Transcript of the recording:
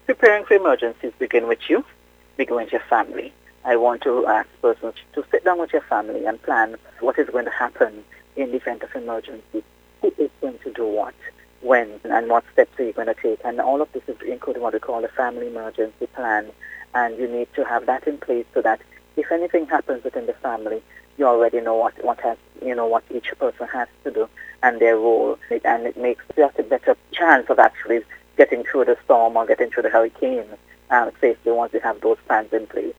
Preparing for emergencies begin with you, begin with your family. I want to ask persons to sit down with your family and plan what is going to happen in the event of emergency. Who is going to do what, when, and what steps are you going to take? And all of this is including what we call a family emergency plan. And you need to have that in place so that if anything happens within the family, you already know what each person has to do and their role, and it makes just a better chance of actually getting through the storm or getting through the hurricane safely once you have those plans in place.